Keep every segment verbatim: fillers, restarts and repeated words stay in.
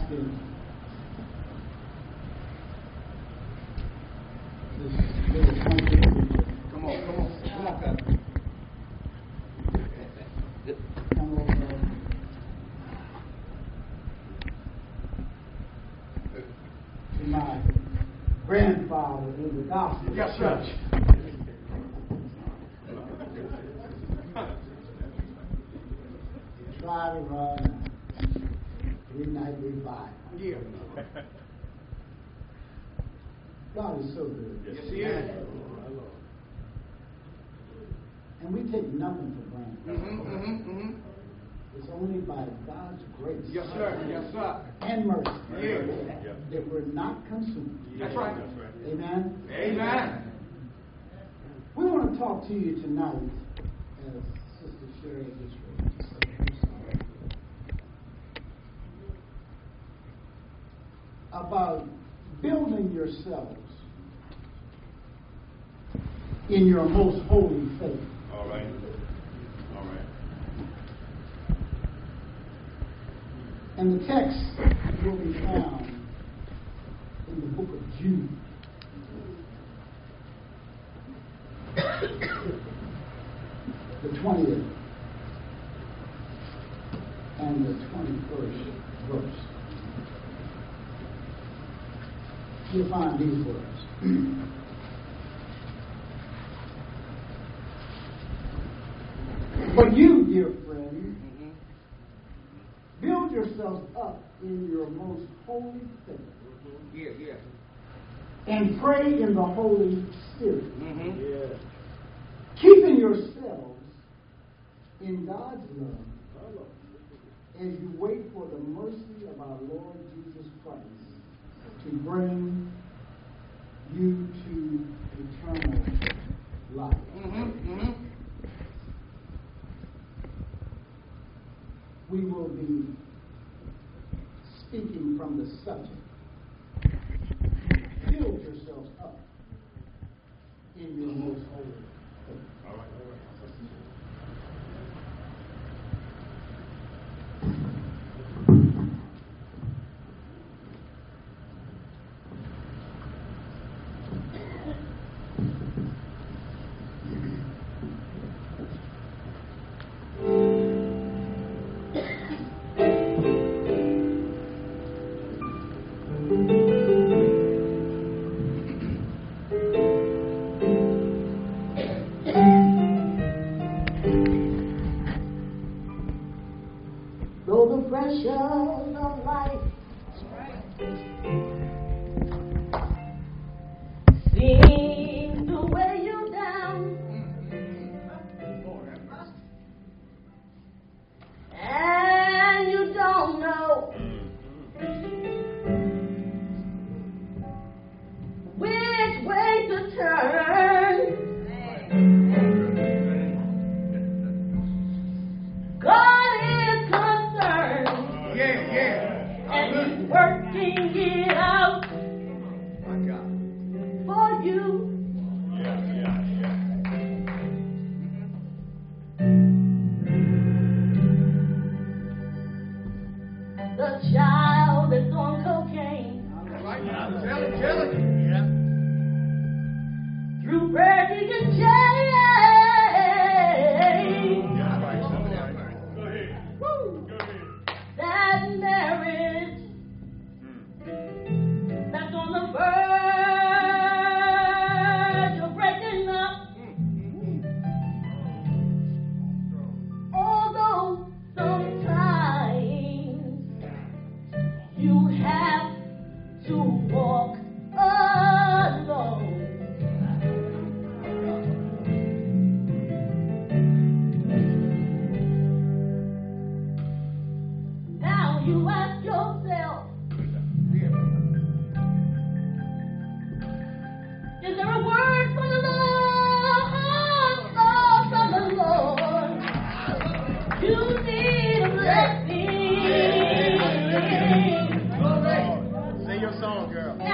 asking this little country preacher. Come on, come on, come on, Pastor. Come over. To my grandfather in the gospel Yes, church. sir. Try to run three night revival. Yeah. God is so good. Yes, he is. And we take nothing for granted. Mm-hmm, mm-hmm, mm-hmm. It's only by God's grace Yes, sir. Yes, sir. and mercy Yeah. that we're not consumed. That's right. Amen? Amen. We want to talk to you tonight, as Sister Sherry just read. I'm sorry. About building yourselves in your most holy faith. All right. All right. And the text will be found in the book of Jude. The twentieth and the twenty-first verse. You'll find these words. But you, dear friends, build yourselves up in your most holy faith. Yeah, yeah. And pray in the Holy Spirit. Mm-hmm. Yeah. Keeping yourselves in God's love as you wait for the mercy of our Lord Jesus Christ to bring you to eternal life. Mm-hmm. Mm-hmm. We will be speaking from the subject. Build yourselves up in your most holy faith. All right. All right. Though the pressures of life seem to weigh you down, and you don't know which way to turn, God is concerned, Yeah, yeah. and He's working it out My God. for you. Yeah, yeah, yeah. The child that's on cocaine, That's right. Tell it, tell it. Yeah. through Brady and Jay. Yeah, right. Go ahead. Woo! Go ahead. That marriage that's on the verge of breaking up. Although sometimes you have to walk alone. Now you ask yourself, is there a word from the Lord? Oh, from the Lord. You need a blessing. Sing your song, girl.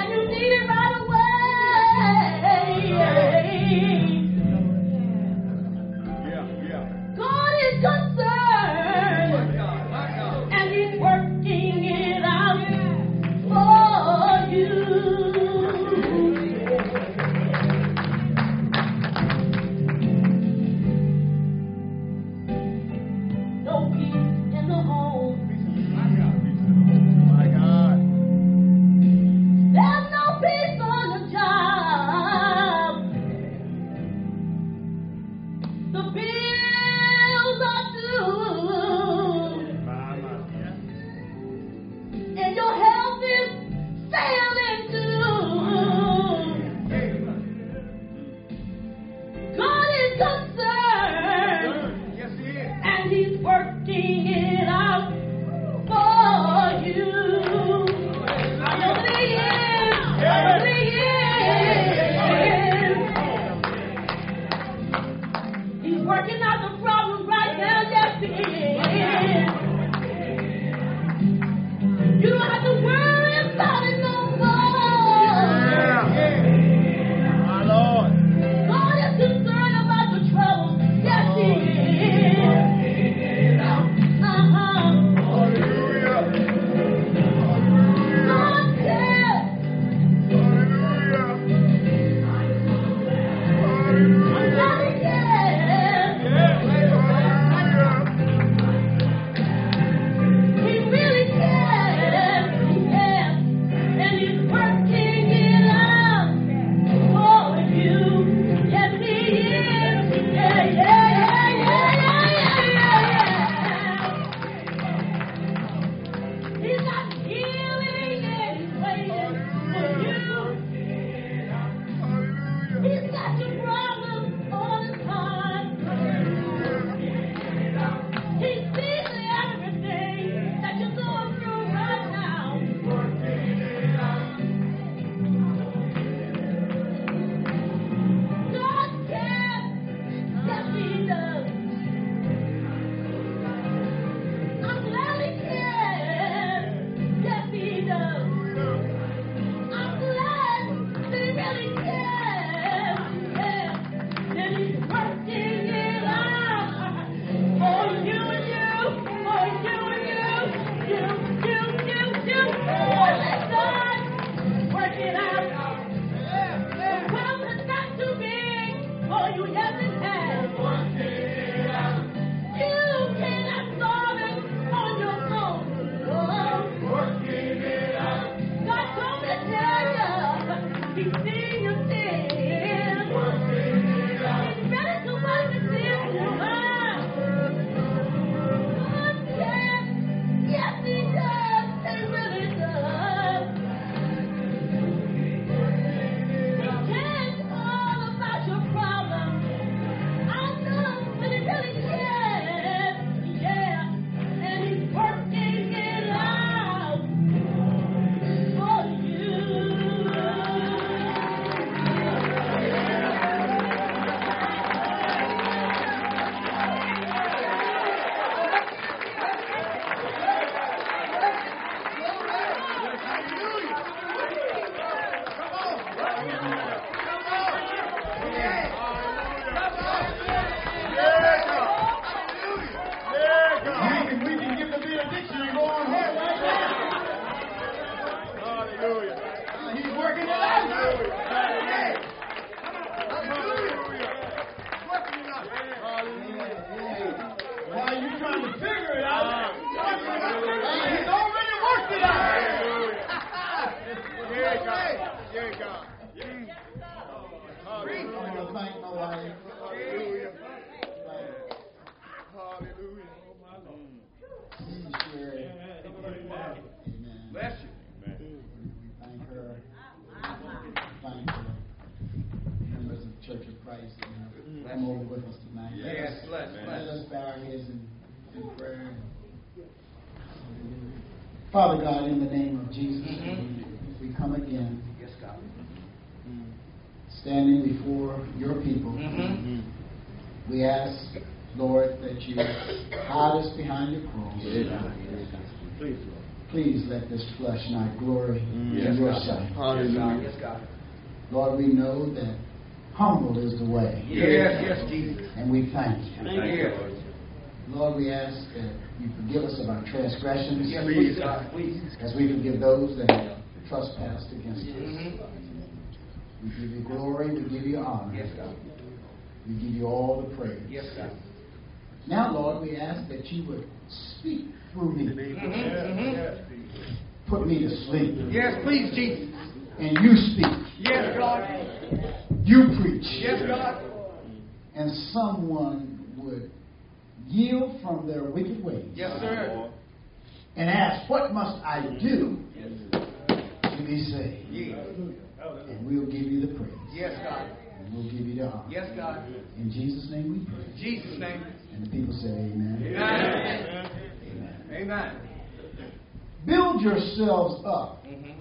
Father God, in the name of Jesus, Mm-hmm. we come again, Yes, God. standing before your people. Mm-hmm. We ask, Lord, that you hide us behind your cross. Please, Please let this flesh not glory Yes, in your God. sight. Yes, God. Yes, God. Lord, we know that humble is the way. Yes, yes, Jesus. And we thank you. Thank you, Lord. Lord, we ask that you forgive us of our transgressions Yes, please, God. Please. as we forgive those that have trespassed against us. Mm-hmm. We give you glory, we give you honor. Yes, God. We give you all the praise. Yes, God. Now, Lord, we ask that you would speak through me. Mm-hmm. Put me to sleep. Yes, please, Jesus. And you speak. Yes, God. You preach. Yes, God. And someone would yield from their wicked ways Yes, sir. and ask, what must I do to be saved? Yes. And we'll give you the praise. Yes, God. And we'll give you the honor. Yes, God. In Jesus' name we pray. In Jesus' name. And the people say amen. Amen. Amen. Amen. Build yourselves up Mm-hmm.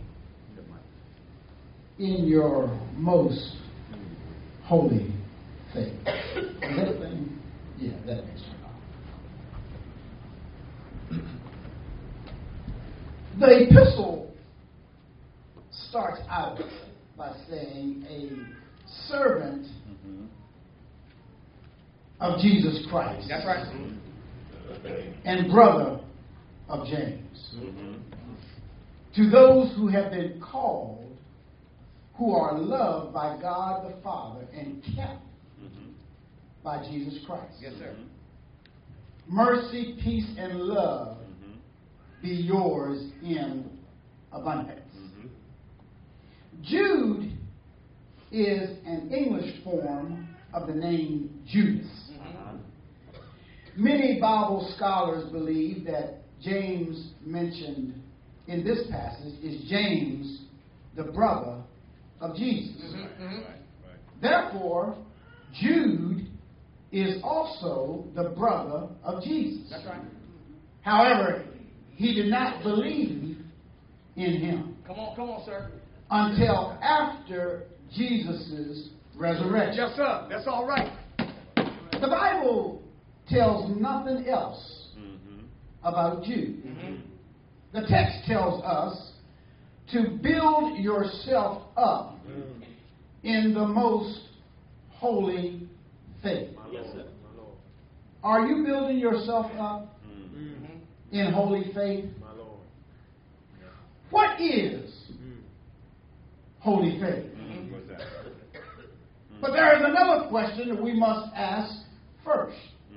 in your most holy faith. Is that a thing? Yeah, that makes sense. The epistle starts out by saying a servant of Jesus Christ That's right. and brother of James. To those who have been called, who are loved by God the Father and kept by Jesus Christ. Yes, sir. Mercy, peace, and love be yours in abundance. Jude is an English form of the name Judas. Many Bible scholars believe that James mentioned in this passage is James, the brother of Jesus. Mm-hmm. Therefore, Jude is also the brother of Jesus. That's right. However, he did not believe in him Come on, come on, sir. until after Jesus' resurrection. Yes, sir. That's all right. The Bible tells nothing else about Jude. Mm-hmm. The text tells us to build yourself up in the most holy faith. Yes, sir. Are you building yourself up in holy faith? My Lord. What is holy faith? What's that? But there is another question that we must ask first.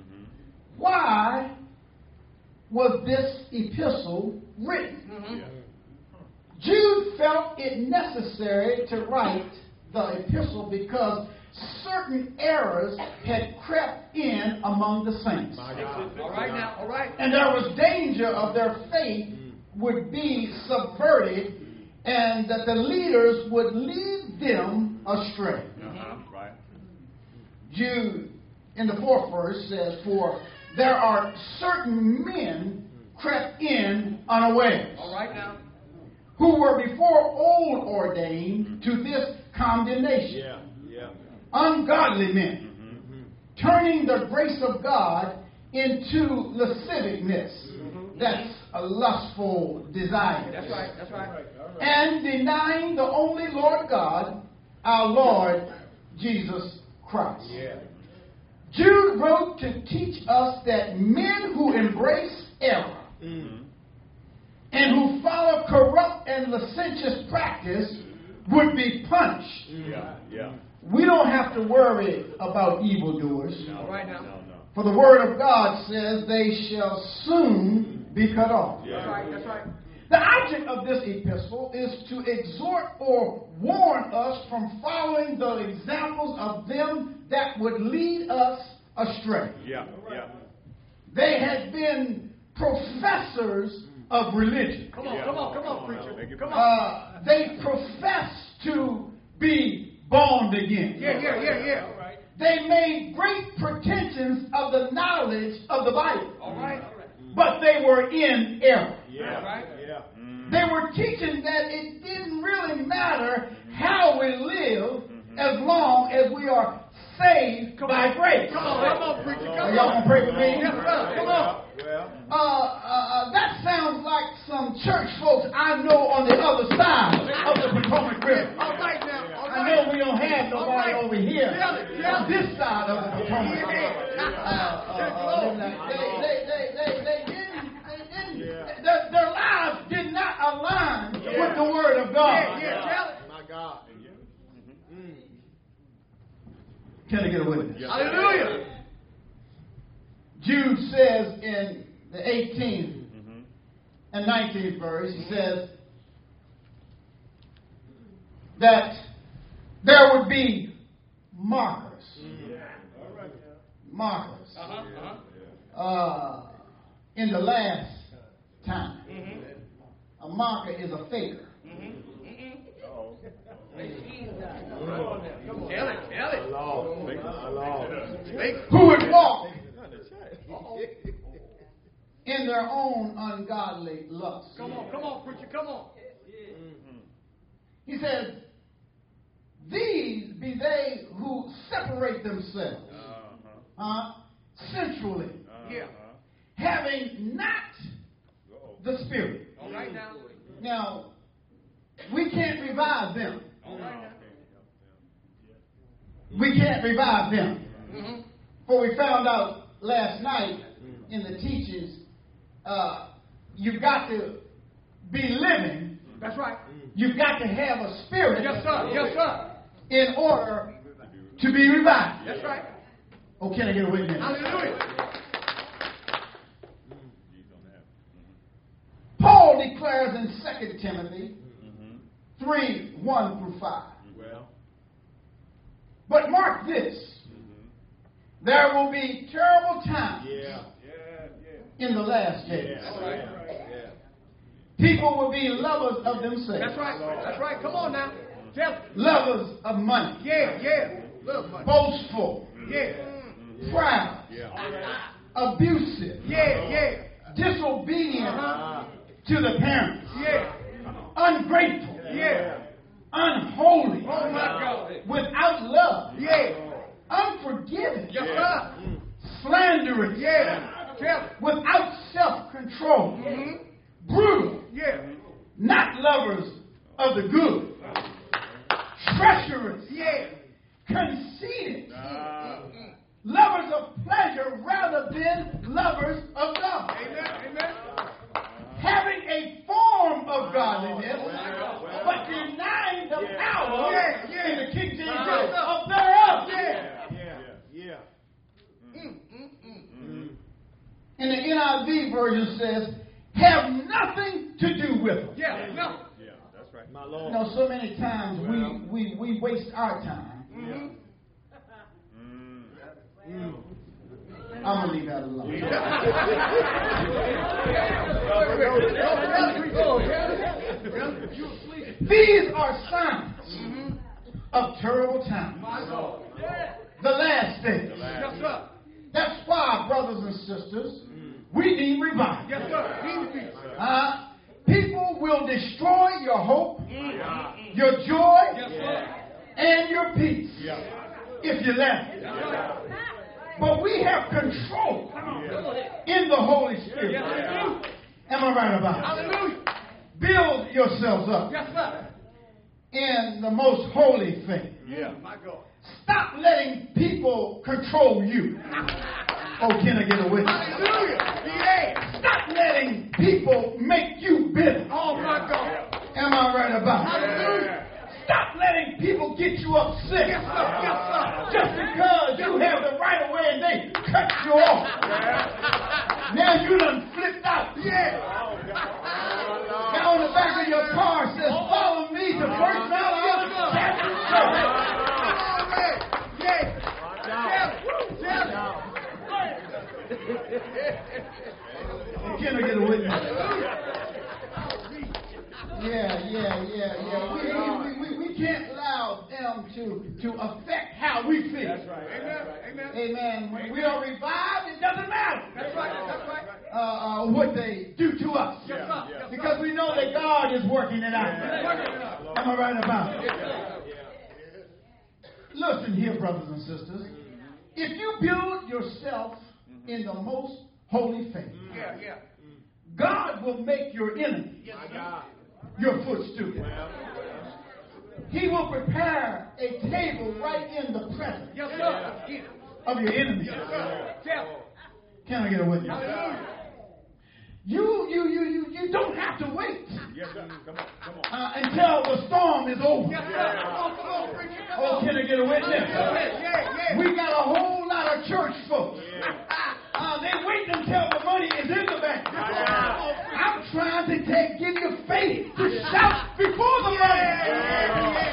Why was this epistle written? Yeah. Jude felt it necessary to write the epistle because certain errors had crept in among the saints. All right now. All right. And there was danger of their faith would be subverted and that the leaders would lead them astray. Uh-huh. Right. Jude, in the fourth verse, says, for there are certain men crept in unawares, All right now. who were before old ordained to this condemnation. Yeah. Yeah. Ungodly men, turning the grace of God into lasciviousness. That's a lustful desire. That's right. That's right. And denying the only Lord God, our Lord Jesus Christ. Yeah. Jude wrote to teach us that men who embrace error and who follow corrupt and licentious practice would be punished. Yeah. Yeah. We don't have to worry about evildoers, All right now. No, no. for the Word of God says they shall soon be cut off. That's right. That's right. The object of this epistle is to exhort or warn us from following the examples of them that would lead us astray. Yeah. Yeah. They had been professors of religion. Come on. Yeah. Come on. Come on, Come on now. Make preacher. it Come on. Uh, they professed to be born again. Yeah. Yeah. Yeah. Yeah. All right. They made great pretensions of the knowledge of the Bible. All right. but they were in error. That's right. Yeah. They were teaching that it didn't really matter how we live as long as we are saved by grace. Come on, come on, preacher. Come Are on. y'all gonna pray with me? Yes, sir. Come on. Well, Uh, uh, that sounds like some church folks I know on the other side of the Potomac River. All right now. All I right. know we don't have nobody All right. over here Tell it, tell on it. this side of the Potomac. Yeah. Uh, uh, uh, they, they, they, they, they didn't, they didn't, Yeah. their, their lives did not align with the Word of God. Yeah, yeah, tell it. my God. Can I get a witness? Yes. Hallelujah. Jude says in the eighteenth Mm-hmm. and nineteenth verse, he says that there would be markers. Markers. Uh-huh, uh-huh. Uh, in the last time. Mm-hmm. A marker is a faker. Oh. Tell it, tell it. Law. Make a law. Speak. Who would walk in their own ungodly lust. Come on, come on, preacher, come on. He says, these be they who separate themselves Uh-huh. uh, sensually, Yeah. having not the Spirit. All right now. Now, we can't revive them. All right now. We can't revive them. Mm-hmm. For we found out last night in the teachings, uh, you've got to be living. That's right. You've got to have a spirit Yes, sir. Yes, sir. in order to be revived. That's right. Oh, can I get a witness? Hallelujah. Paul declares in Second Timothy three, one through five. Well. But mark this, there will be terrible times Yeah. in the last days. Yeah. Yeah. People will be lovers of themselves, That's right. That's right. Come on now. Tell it. lovers of money, Yeah, yeah. Look, money. boastful, Yeah. proud, Yeah. abusive, Yeah, yeah. disobedient Uh-huh. to the parents, Yeah. ungrateful, Yeah. unholy, Oh my God. without love, Yeah. unforgiving, Yes, sir. slanderous, Yeah. Tell it. without self-control, Mm-hmm. brutal, Yeah. not lovers of the good, treacherous, Yeah. conceited, Ah. lovers of pleasure rather than lovers of God, Amen. Amen. having a form of godliness, Well, but denying the Yeah. power Yeah, yeah. in the King James Uh-huh. Version of thereof. Yeah. Yeah. Yeah. Mm, mm, mm. And the N I V version says, have nothing to do with them. Yeah. No. Yeah. That's right. My You Lord. know, so many times we, we, we waste our time. Mm-hmm. Mm. I'm going to leave that alone. These are signs of terrible times. The last days. Yes, sir. That's why, brothers and sisters, we need revival. Yes, sir. Need to be. Uh, people will destroy your hope, your joy, Yes, sir. and your peace Yeah. if you let it. That's right. But we have control in the Holy Spirit. Yes, we do. Am I right about it? Hallelujah. Build yourselves up Yes, sir. in the most holy faith. Yeah. My God. Stop letting people control you. Oh, can I get a witness? Hallelujah. Yeah. Stop letting people make you bitter. Oh, my God. Am I right about it? Hallelujah. Stop letting people get you upset. Yes, sir. Yes, sir. Just because you have the right of way and they cut you off. Now you done flipped out. Yeah. Now on the back of your car says, follow me to First Valley Baptist Church. Glory. Yeah. Tell it. Tell it. Can I get a witness? Yeah, yeah, yeah, yeah. We, we, we, we can't allow them to, to affect how we feel. That's right. Amen. Amen. Amen. When we are revived, it doesn't matter. That's right. That's right. uh, uh, what they do to us. Yes, sir. Yes, Because we know that God is working it out. Am I right about it? Listen here, brothers and sisters. If you build yourself in the most holy faith, Yeah, yeah. God will make your enemy Yes, sir. your footstool. He will prepare a table right in the presence Yes, sir. Yeah. of your enemies. Yes, sir. Yeah. Can I get a witness? Hallelujah. You, you, you, you, you don't have to wait Yes, sir. Come on. Come on. uh, until the storm is over. Yes, sir. Come on, come on, preacher. Come Oh, on. can I get a witness? Yeah, yeah, yeah. We got a whole lot of church folks. Uh, they wait until the money is in the bank. I'm trying to take, give you faith to shout before the money.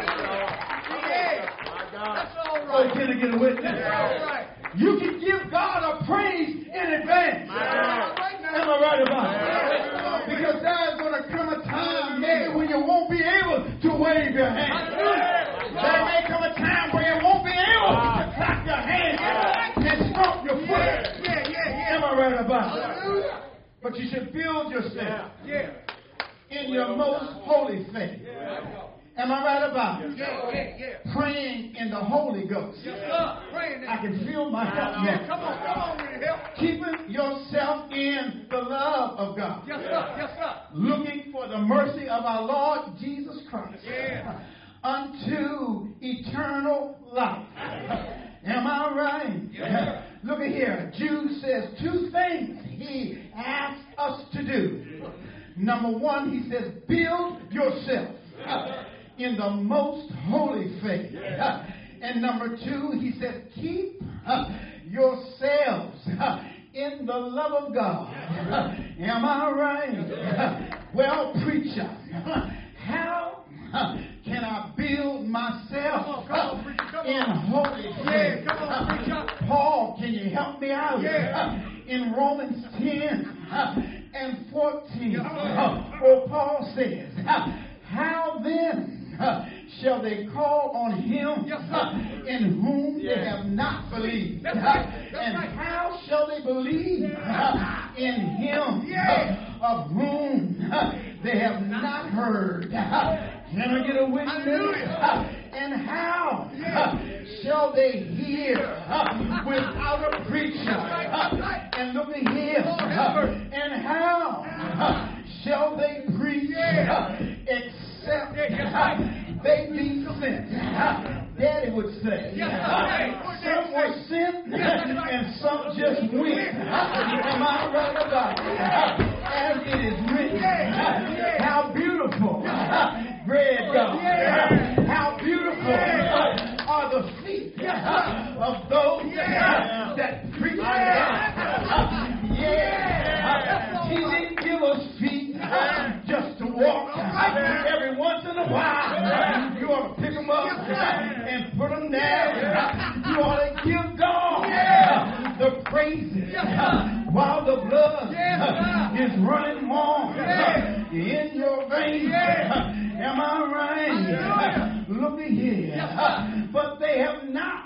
That's all Oh, right. can I get a witness? That's all right. You can give God a praise in advance. Am I right about it? Because there's going to come a time maybe when you won't be able to wave your hand. There may come a time where you won't be able to clap your hands and stomp your foot. Yeah, yeah, yeah. Am I right about it? But you should build yourself Yeah. in your most holy faith. Am I right about it? Yeah, yeah, yeah. Praying in the Holy Ghost. Yes, sir. Praying I that. can feel my help Yeah, now. come on, come on with it, help. Keeping yourself in the love of God. Yes, sir. Yes, sir. Looking for the mercy of our Lord Jesus Christ. Yeah. Unto eternal life. Am I right? Yeah. Look at here. Jude says two things he asks us to do. Number one, he says, build yourself in the most holy faith. And number two, he says, keep yourselves in the love of God. Am I right? Well, preacher, how can I build myself Come on, come on, preacher, come in on. holy faith? Yeah, come on, preacher. Paul, can you help me out? Yeah. In Romans ten and fourteen, Yeah. oh, Paul says, how then shall they call on him Yes, sir. in whom they Yeah. have not believed? That's right. That's And right. how shall they believe in him Yeah. of whom they have not heard? Can I get a witness? Hallelujah. And how Yeah. shall they hear without a preacher? That's right. And look at here. Lord, have mercy. And how shall they preach Yeah. except Yeah, that's right. they be sent? Daddy would say. Yes, sir. Some were sent and some just went. Am I right about it? As it is written. How beautiful. Red God. How beautiful are the feet of those that preach God. Yeah. He didn't give us feet just to walk. Every once in a while, you ought to pick them up and put them down. You ought to give God the praises while the blood is running warm in your veins. Am I right? Look at here. But they have not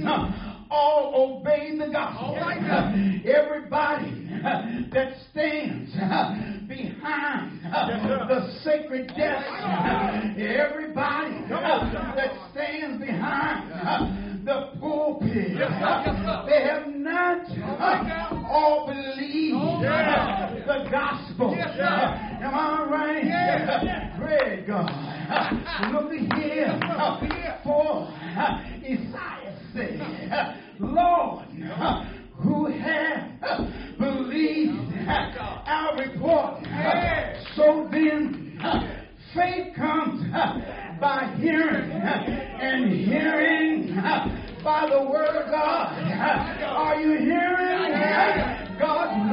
all obeyed the gospel. Everybody that stands behind the sacred desk, everybody that stands behind the pulpit, they have not all believed the gospel. Am I right? Great God. Look at here. For Isaiah said, Lord, who have believed our report. So then, faith comes by hearing, and hearing by the word of God. Are you hearing God's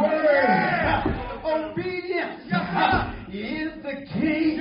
word? Obedience is the key.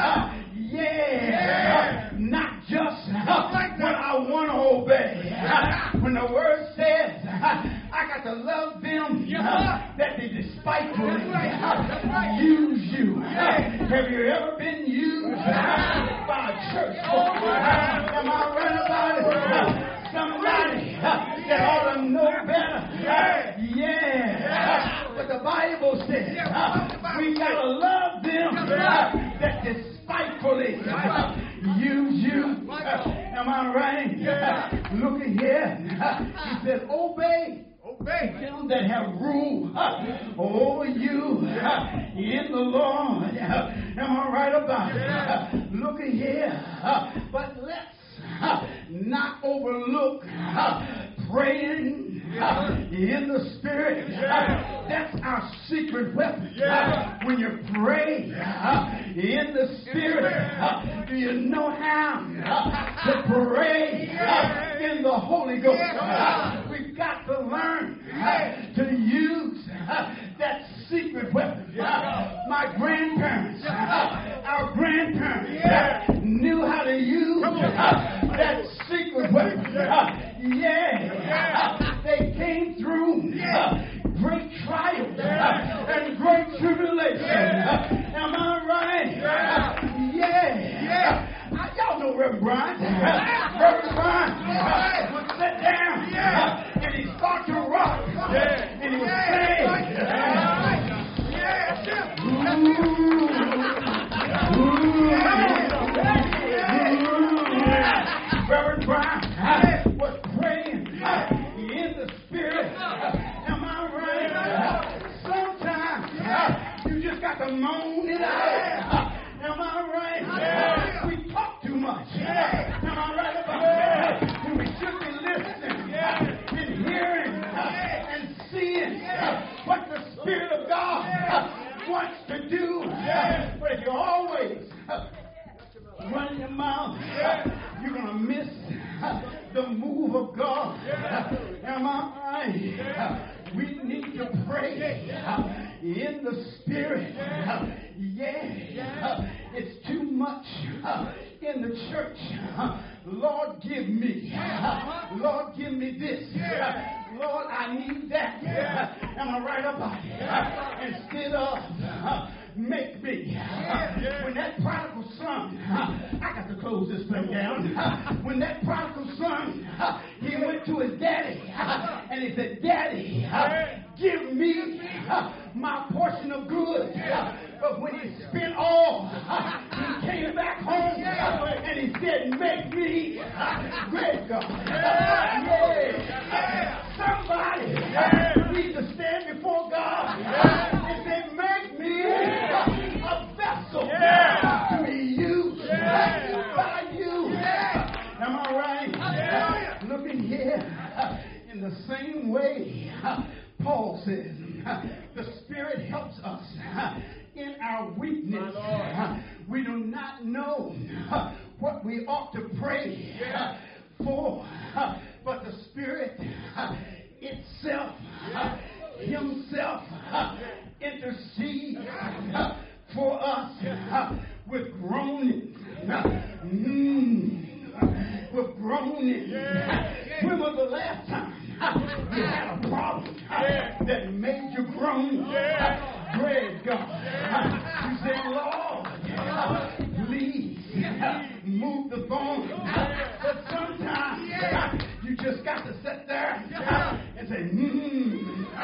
Yeah. Not just when I want to obey. When the word says, I got to love them that they despitefully use you. Have you ever been used by a church? Am I right about it? Somebody that ought to know better. Yeah. But the Bible says. We got to love them that despitefully use you. Am I right? Look at here. He said, obey. Obey them that have rule over you in the Lord. Am I right about it? Look at here. But let's not overlook praying in the Spirit. That's our secret weapon. When you pray in the Spirit, do you know how to pray in the Holy Ghost? We've got to learn to use that secret weapon. My grandparents, our grandparents knew how to use that secret weapon. Yeah. They came through great trials and great tribulation. Am I right? Yeah. Y'all know Reverend Brian. Reverend Brian would sit down and he'd start to rock and he would sing. Reverend Brian was praying in the Spirit. Am I right? Sometimes you just got to moan it out. Am I right? We talk too much. Am I right about that? When we should be listening and hearing and seeing what the Spirit of God wants to do. But if you always run your mouth, you're going to miss the move of God. Am I right? We need to pray in the Spirit. Yeah. It's too much in the church. Lord, give me. Lord, give me this. Lord, I need that. Am I right about it? Instead of make me. When that prodigal son, I got to close this thing down. When that prodigal son, he went to his daddy and he said, Daddy, give me my portion of good. But when he spent all, he came back home and he said, make me great God. Yeah. Somebody needs to stand before God and say, make me a vessel to be used by you. Am I right? Looking here, in the same way, Paul says, the Spirit helps us in our weakness. We do not know what we ought to pray for, but the Spirit itself, Himself, intercedes for us with groaning. Mm, with groaning. When was the last time you had a problem that made you groan? Praise God. You say, Lord, please move the phone. But sometimes you just got to sit there and say, mm,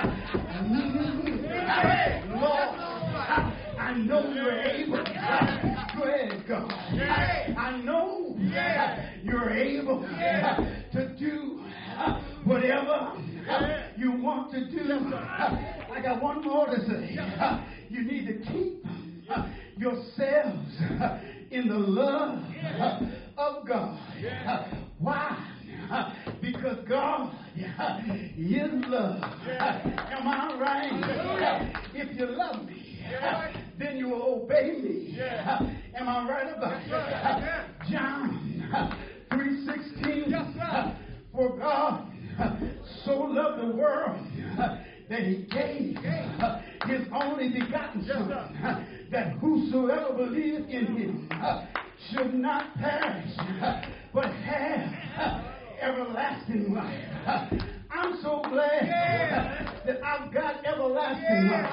mm, Lord, I know you're able. Praise God. I know you're able to do whatever you want to do. I got one more to say. You need to keep yourselves in the love of God. Why? Because God is love. Am I right? If you love me, then you will obey me. Am I right about it? John three sixteen. For God so loved the world that He gave His only begotten Son, that whosoever believeth in Him should not perish, but have everlasting life. I'm so glad that I've got everlasting life.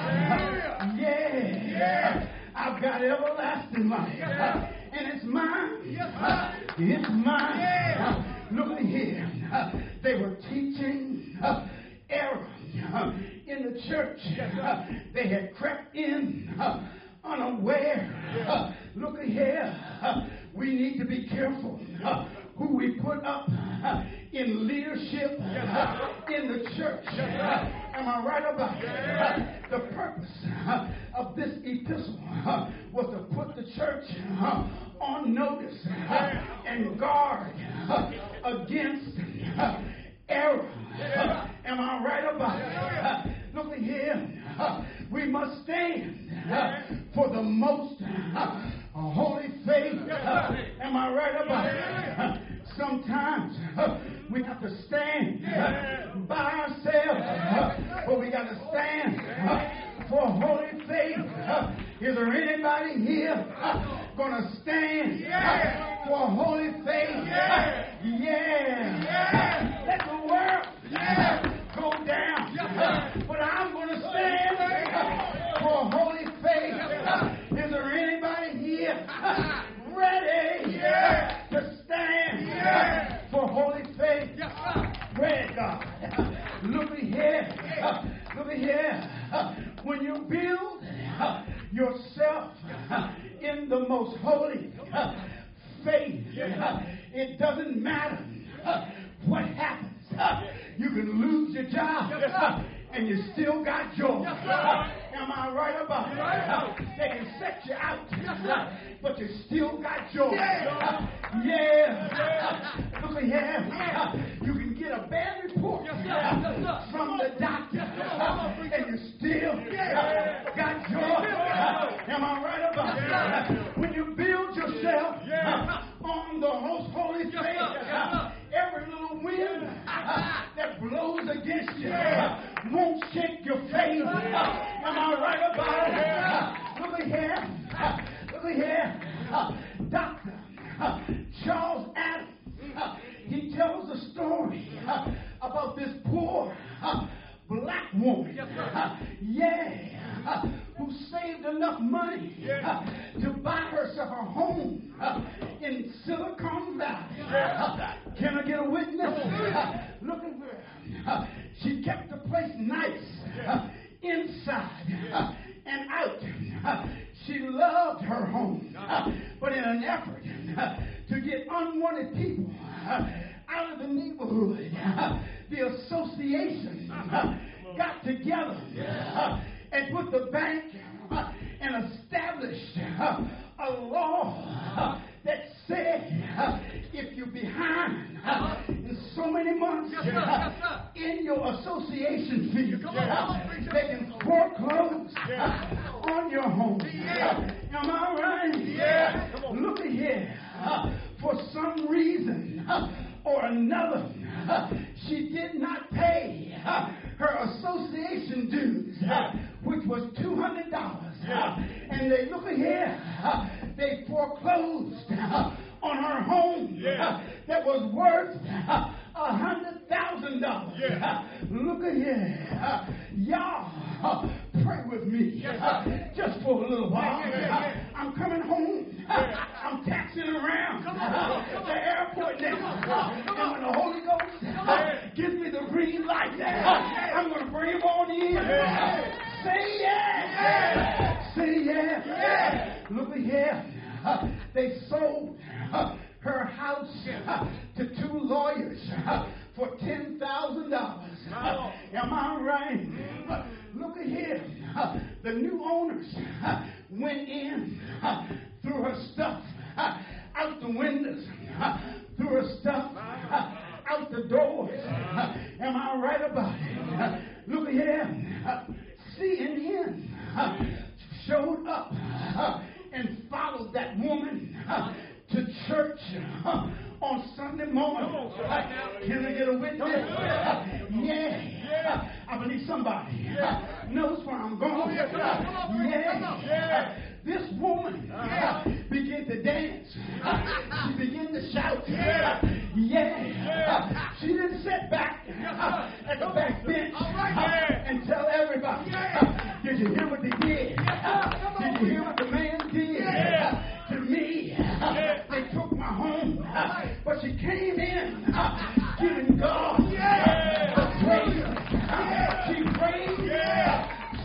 Yeah, I've got everlasting life, and it's mine. It's mine. Look here. They were teaching error in the church church. They had crept in unaware. Look here. We need to be careful who we put up in leadership in the church. Am I right about it? The purpose of this epistle was to put the church on notice and guard against error. Am I right about it? Look at here. We must stand for the most holy faith. Am I right about it? Sometimes we have to stand by ourselves, but we got to stand for holy faith. Is there anybody here gonna stand for holy faith? Yeah. Let the world go down, but I'm gonna stand for holy faith. Is there anybody here ready to stand for holy faith? Praise God. Look at here. Look at here. When you build yourself in the most holy faith, it doesn't matter what happens. You can lose your job and you still got joy. Am I right about it? They can set you out, but you still got joy. Yeah. Look at here. You can get a bad report from the doctor, and you still got joy. Am I right about it? When you build yourself on the most holy faith, every little wind that blows against you won't shake your faith. Am I right about it? Look at here. Look at here. Doctor Charles Adams, he tells a story about this poor black woman, yeah, who saved enough money to buy herself a home in Silicon Valley. Can I get a witness? Look at her. She kept the place nice inside and out. She loved her home, but in an effort to get unwanted people out of the neighborhood, the association got together and put the bank and established a law that said if you're behind in so many months in your association fee, they can foreclose on your home. Am I right? Look at here. For some reason or another, she did not pay her association dues, which was two hundred dollars. And they look at here, they foreclosed on her home that was worth a hundred thousand dollars. Look at here, y'all. Pray with me just for a little while. I'm coming home. I'm taxiing around the airport now. And when the Holy Ghost gives me the green light, I'm going to bring him on in. Say yes. Say yes. Look at here. They sold her house to two lawyers for ten thousand dollars. Am I right? Look at here. The new owners went in, threw her stuff out the windows, threw her stuff out the doors. Am I right about it? Look at here. C N N showed up and followed that woman to church on Sunday morning. Can I get a witness? Yeah. I believe somebody knows where I'm going. Yeah. This woman began to dance. She began to shout. Yeah. She didn't sit back at the back bench and tell everybody, did you hear what they did? Did you hear what the man did to me? They took my home, but she came in giving God a praise. She prayed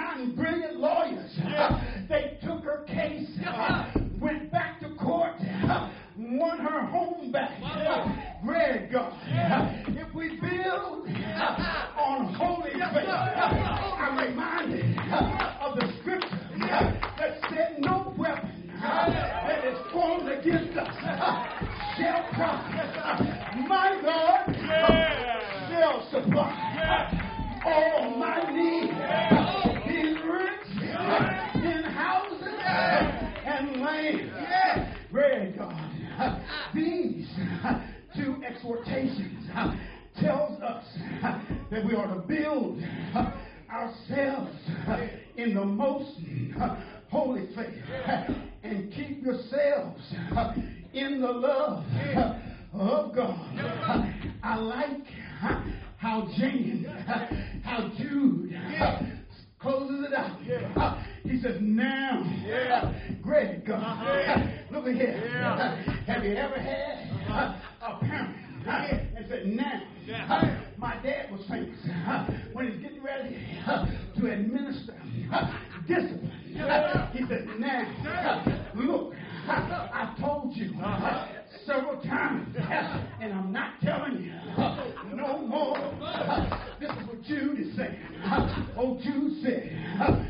nine brilliant lawyers. They took her case, went back to court, won her home back. Great God. If we build on holy faith, I'm reminded of the scripture that said, no weapon that is formed against us shall prosper. My God shall supply all my needs. He's rich in houses and land. Great God. These two exhortations tells us that we are to build ourselves in the most holy faith and keep yourselves in the love of God. I like how James, how Jude closes it out. He says, now, great God. Look at here. Have you ever had a parent and said, now, my dad was famous when he's getting ready to administer discipline. He said, now, look, I told you several times, and I'm not telling you no more. This is what Jude is saying. Oh, Jude said,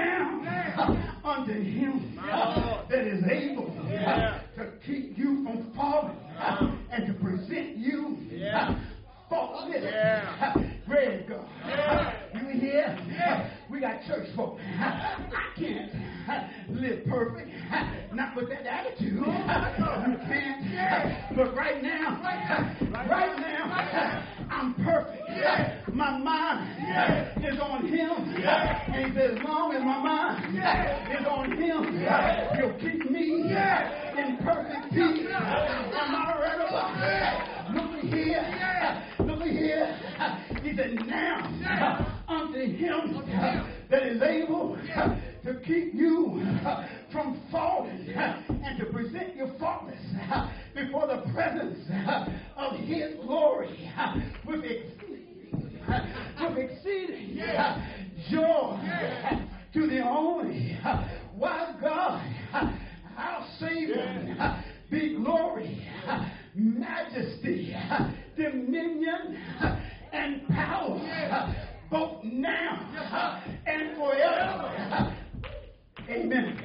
now unto him that is able to keep you from falling and to present you faultless. Great God. You hear? We got church folk. I can't live perfect. Not with that attitude. You can't. But right now, right now, I'm perfect. My mind is on him. And he says, as long as my mind is on him, he'll keep me in perfect peace. Am I right about? Look here. Look here. He said, now unto him that is able to keep you from falling and to present you faultless before the presence of his glory with exceeding, with exceeding joy to the only wise God, our Savior, be glory, majesty, dominion, and power, both now and forever. Amen.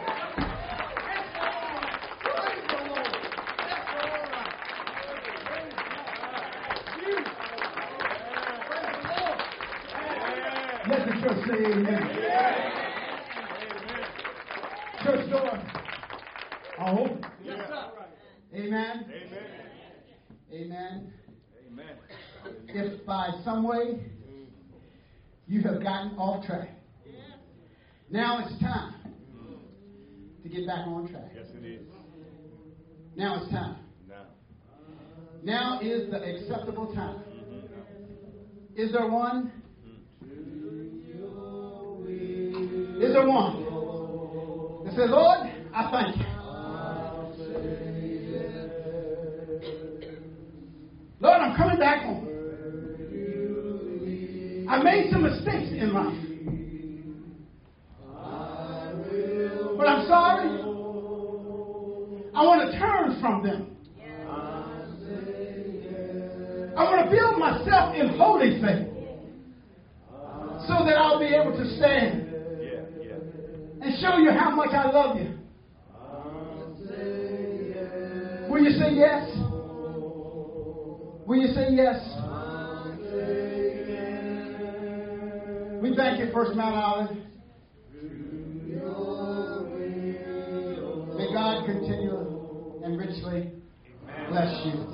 Let the church say amen. Church door are open. Amen. Amen. Amen. If by some way you have gotten off track, now it's time to get back on track. Yes, it is. Now it's time. Now. Now is the acceptable time. Is there one? Is there one that says, Lord, I thank you. Lord, I'm coming back home. I made some mistakes in life. But I'm sorry. I want to turn from them. I want to build myself in holy faith so that I'll be able to stand and show you how much I love you. Will you say yes? Will you say yes? We thank you, First Mount Olive. May God continue and richly bless you.